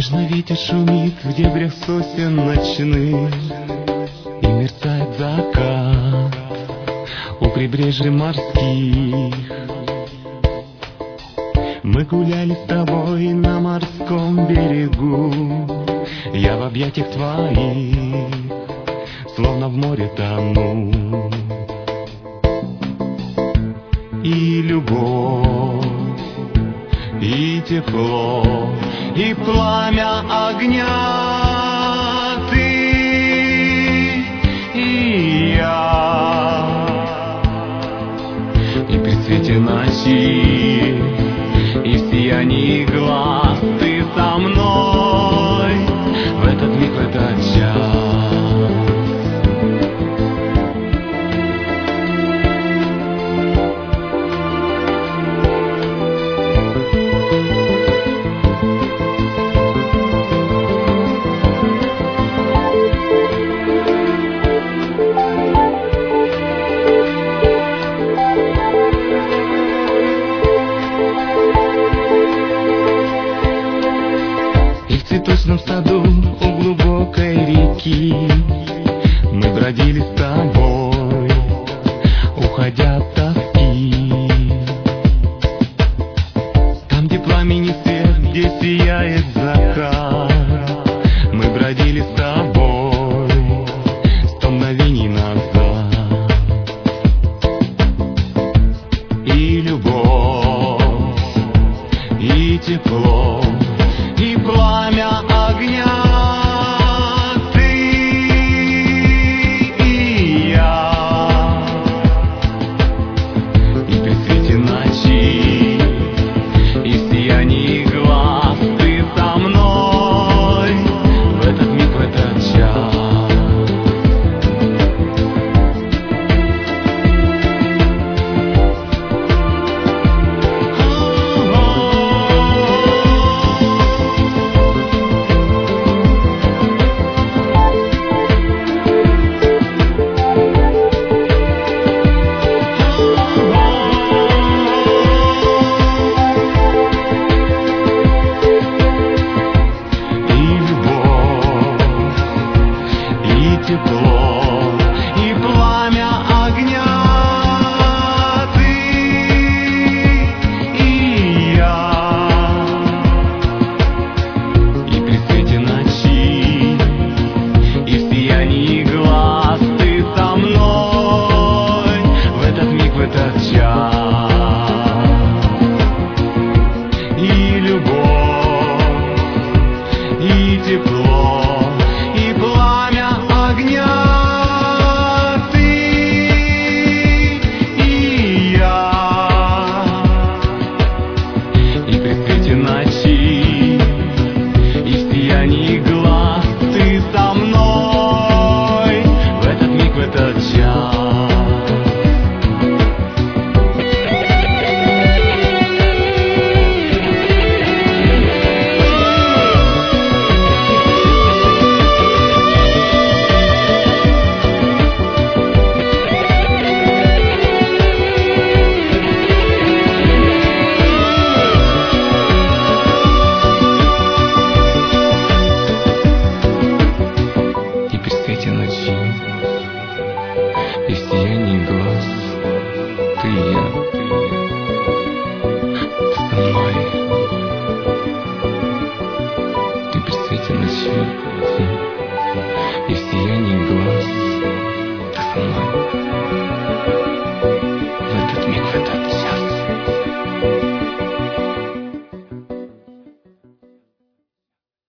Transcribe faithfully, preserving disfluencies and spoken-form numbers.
Нежно ветер шумит в дебрях сосен ночных, и мерцает закат у прибрежья морских. Мы гуляли с тобой на морском берегу, я в объятиях твоих, словно в море тону. И любовь, и тепло, и пламя огня, ты и я. И при свете ночи, и в сиянии глаз ты со мной в этот миг, в этот час. В цветочном саду у глубокой реки мы бродили с тобой, уходя от тоски. Там, где пламени свет, где сияет закат, мы бродили с тобой сто мгновений назад. И любовь, и тепло, и пламя огня, ты и я. И при свете ночи, и в сиянии глаз ты со мной в этот миг, в этот час. Тепло и пламя огня, ты и я. И при свете ночи, и в сиянии глаз ты со мной в этот миг, в этот час. И любовь, и тепло, и пламя огня, ты и я. И при свете ночи, и в сиянии глаз ты со мной в этот миг, в этот час. И в сиянии глаз ты и я, ты со мной, ты при свете ночи.